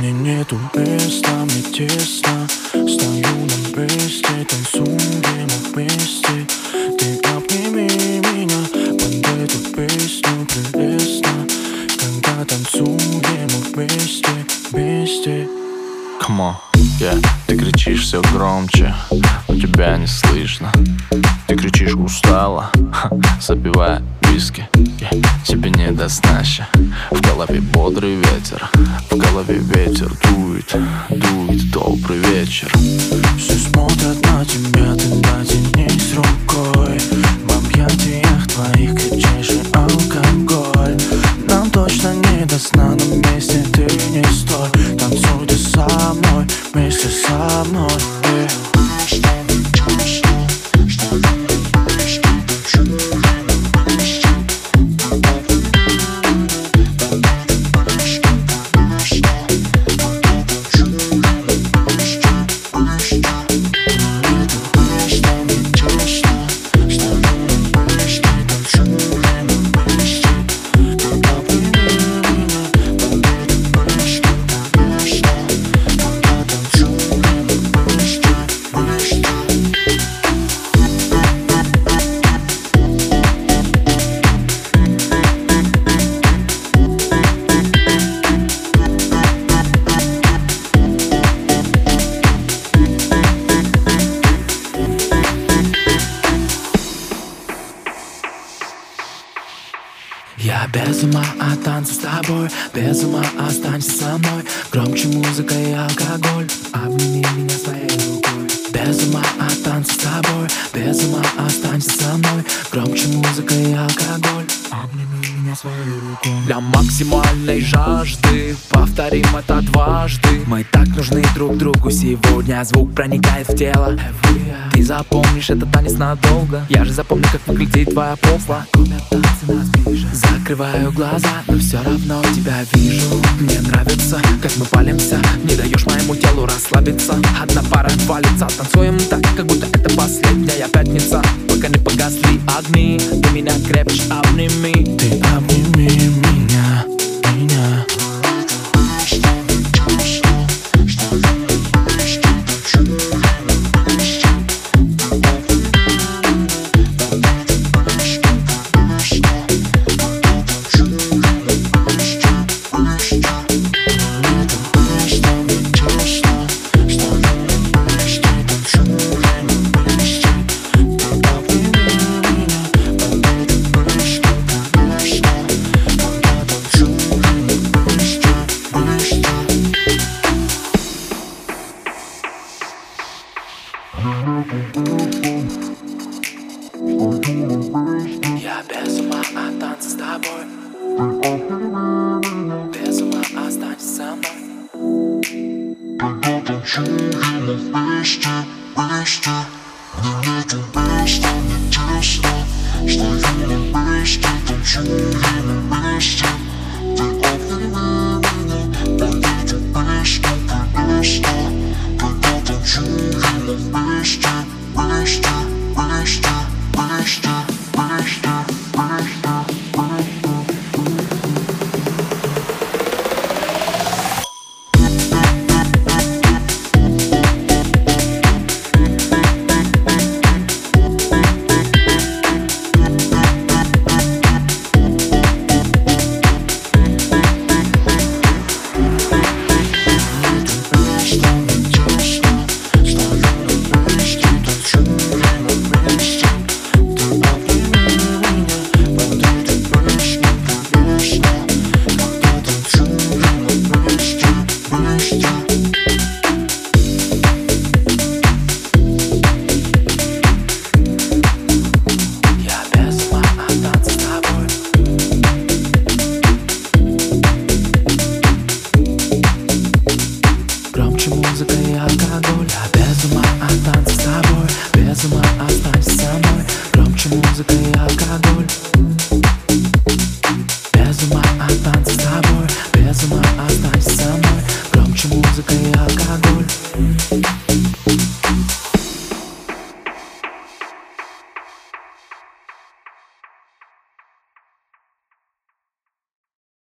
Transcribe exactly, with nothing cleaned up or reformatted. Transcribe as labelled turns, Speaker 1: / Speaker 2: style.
Speaker 1: мне нету места, мне тесно. Стою на месте, танцуем вместе. Ты обними меня под эту песню прелестно, когда танцуем вместе, вместе.
Speaker 2: Come on, yeah. Ты кричишь все громче, но тебя не слышно. Ты кричишь устало, запивая виски, yeah. Тебе не до сна ща. В голове бодрый ветер, в голове ветер дует, дует. Добрый вечер.
Speaker 1: Все смотрят на тебя, ты дотянись рукой. В объятиях твоих крепчайший алкоголь. Нам точно не до сна, на месте ты не стой. Танцуй ты со мной, вместе со мной, yeah.
Speaker 3: Я без ума от танца с тобой, без ума останься со мной. Громче музыка и алкоголь, обними меня своей рукой. Без ума от танца с тобой, без ума останься со мной. Громче музыка и алкоголь, обними меня своей рукой. Для максимальной жажды повторим это дважды. Мы так нужны друг другу сегодня, звук проникает в тело. Ты запомнишь этот танец надолго. Я же запомню, как выглядит твоя попа. Закрываю глаза, но все равно тебя вижу. Мне нравится, как мы палимся. Не даешь моему телу расслабиться. Одна пара валится, танцуем так, как будто это последняя пятница. Пока не погасли огни, ты меня крепче обними.
Speaker 1: Ты обними меня, меня.
Speaker 3: Я без ума от танца с тобой, без ума останься со мной.
Speaker 4: Когда танцуем вместе, вместе. Мне нету места, мне тесно. Стоим вместе, танцуем вместе. Ты обними меня под эту песню прелестно, когда танцуем вместе, вместе, вместе, вместе, вместе, вместе, вместе.
Speaker 3: Громче музыка и алкоголь.